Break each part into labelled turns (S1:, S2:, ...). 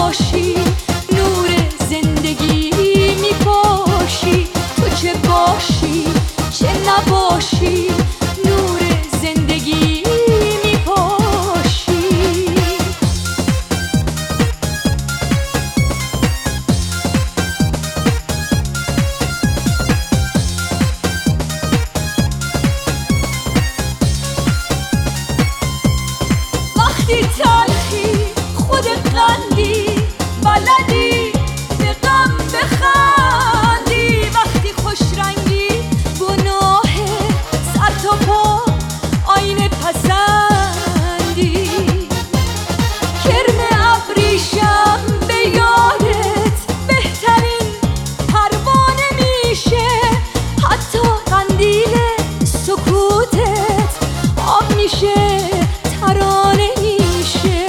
S1: باشی نور زندگی میپاشی، تو چه باشی چه نباشی نور زندگی میپاشی. وقتی تلخی خود قندی بلدی به غم بخندی، وقتی خوش رنگی گناه سر تا پا آینه پسندی، کرم ابریشم به یادت بهترین پروانه میشه، حتی قندیل سکوتت آب میشه ترانه میشه.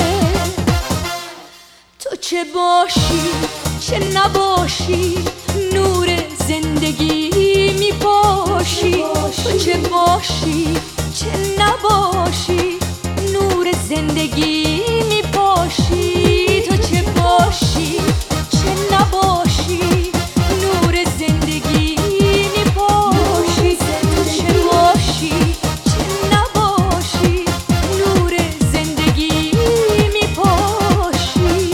S1: تو چه باشی چه نباشی نور زندگی میپاشی، تو چه باشی چه نباشی نور زندگی میپاشی، تو چه باشی چه نباشی نور زندگی میپاشی، تو چه باشی چه نباشی نور زندگی میپاشی.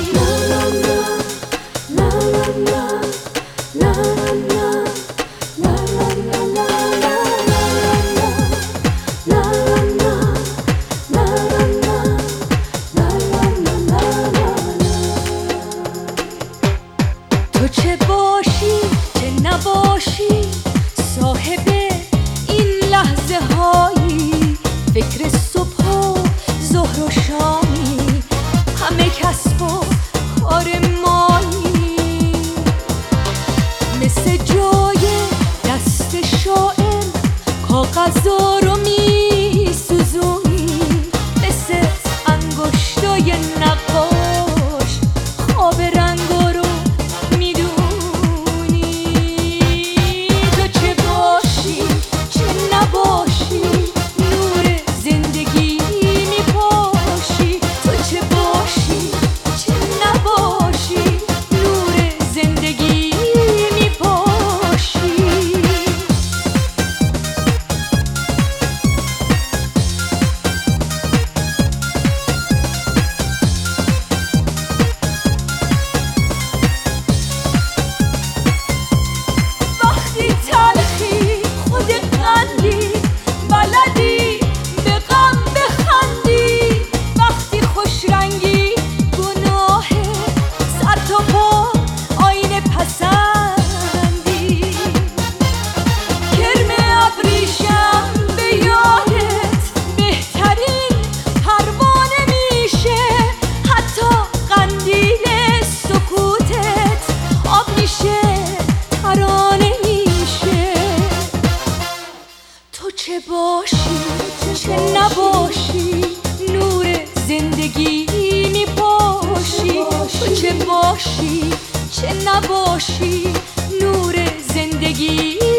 S1: تو چه باشی چه نباشی صاحب این لحظه هایی، فکر صبح و ظهر و شامی همه کسب و کار مایی، مثل جای دست شاعر کاغذا رو می سوزونی، مثل انگشتای نقاش خواب رنگا رو میدونی. تو چه باشی چه نباشی نور زندگی میپاشی، تو چه باشی چه نباشی نور زندگی میپاشی. وقتی تلخی خود قندی بلدی به غم بخندی، وقتی خوش رنگی گناه سر تا پا آینه پسندی، کرم ابریشم به یادت بهترین پروانه میشه، حتی قندیل سکوتت آب میشه ترانه میشه. تو چه باشی چه نباشی نور زندگی میپاشی، تو چه باشی چه نباشی نور زندگی